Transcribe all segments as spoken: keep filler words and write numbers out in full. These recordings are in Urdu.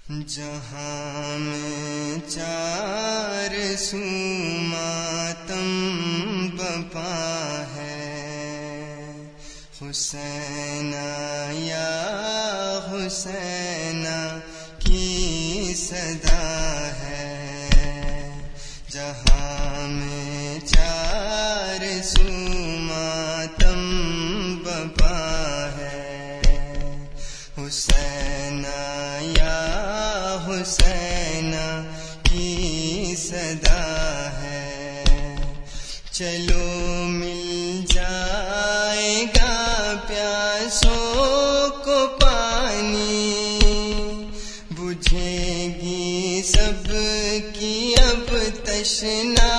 جہاں میں چار سو ماتم بپا ہے، حسین یا حسین کی صدا ہے۔ جہاں میں چار سو ماتم بپا ہے، حسین یا حسین کی صدا ہے۔ چلو مل جائے گا پیاسوں کو پانی، بجھے گی سب کی اب تشنا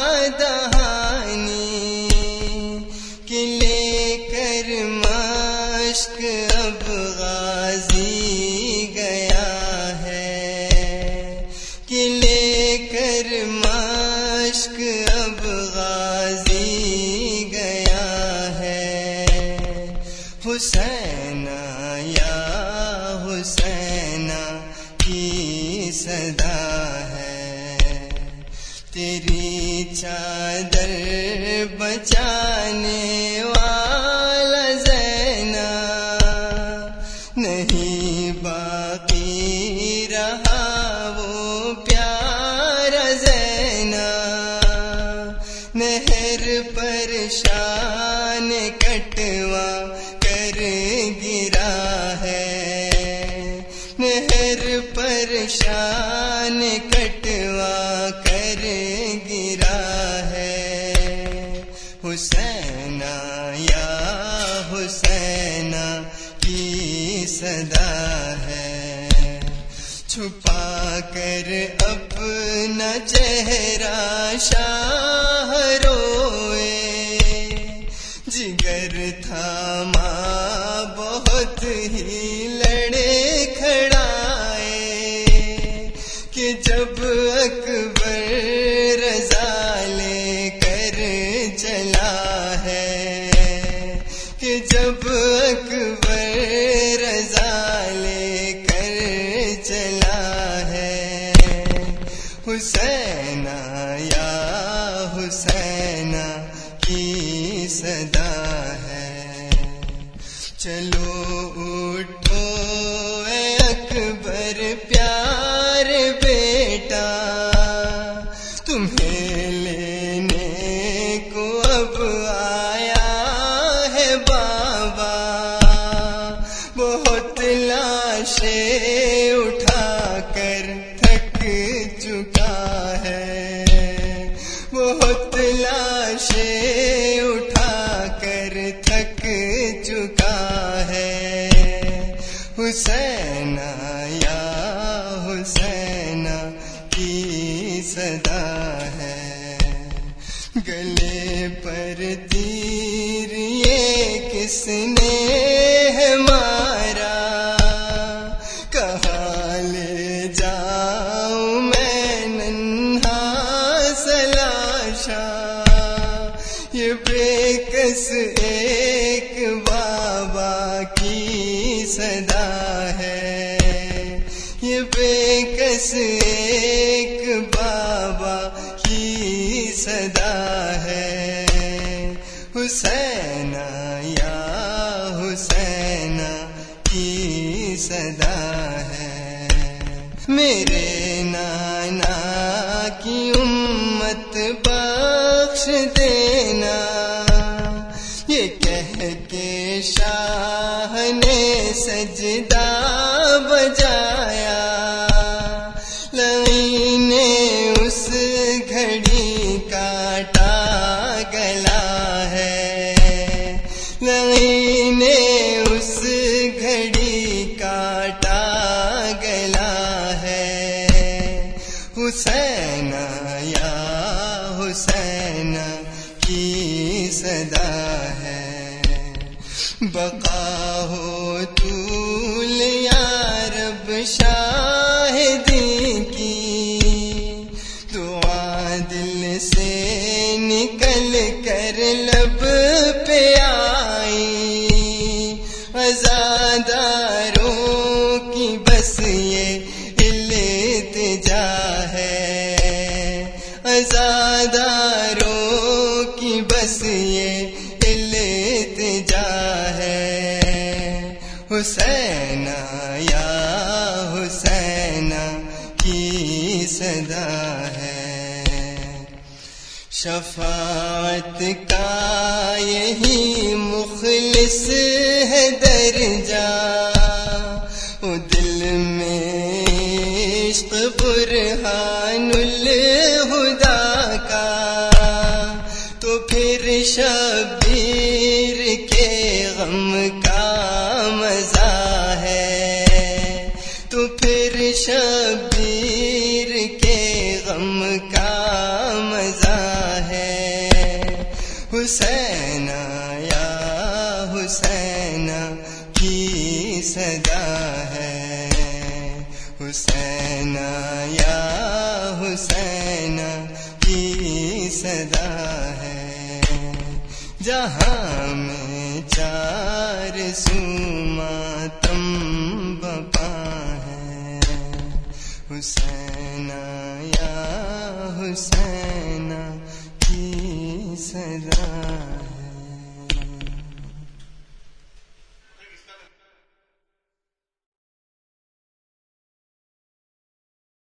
دہانی، کہ لے کر مشک اب غازی گیا ہے، کہ لے کر مشک اب غازی گیا ہے۔ حسین یا حسین کی صدا ہے، تیری چادر بچانے والا زینا نہیں باقی رہا وہ پیارا زینا، نہر پریشان کٹوا کر گرا ہے، نہر پریشان کٹوا کر گرا ہے۔ حسین یا حسین کی صدا ہے، چھپا کر اپنا چہرہ شاہ روئے، جگر تھا ماں بہت ہی لڑے کھڑائے، کہ جب اکبر رضا لے کر چلا ہے، کہ جب اکبر رضا لے کر چلا ہے۔ حسین یا حسین کی صدا ہے، چلو اٹھو اے اکبر پیارے بیٹا، تمہیں لینے کو اب آیا ہے بابا، بہت لاشیں اٹھا کر تھک چکا ہے، بہت لاشیں اٹھا کر تھک چکا ہے۔ حسین یا حسین کی صدا ہے، گلے پر تیر یہ کس نے ہے مارا، کہاں لے جاؤں میں ننھا سلاشا، یہ بے کس ایک بابا کی صدا ہے، یہ بے کس ایک بابا کی صدا ہے۔ حسین یا حسین کی صدا ہے، میرے نانا کی امت بخش دینا، یہ کہہ کے شاہ نے سجدہ بجایا، لئی نے اس گھڑی کاٹا گلا ہے، لئی نے اس گھڑی کاٹا گلا ہے۔ حسین یا حسین کی صدا ہے، بقا ہو طول یا رب شاہدی کی، دعا دل سے نکل کر لب پہ آئی، عزاداروں کی بس یہ التجا ہے، عزاداروں کی بس یہ التجا ہے، حسین یا حسین کی صدا ہے، شفاعت کا یہی مخلص ہے درجہ، وہ دل میں عشق برہان الہدا کا، تو پھر شبیر کے غم کا مزہ ہے، تو پھر شبیر کے غم کا مزہ ہے، حسین یا حسین کی صدا ہے، حسین یا حسین کی صدا ہے، جہاں میں چار سو ماتم بپا ہے، حسین یا حسین کی صدا ہے۔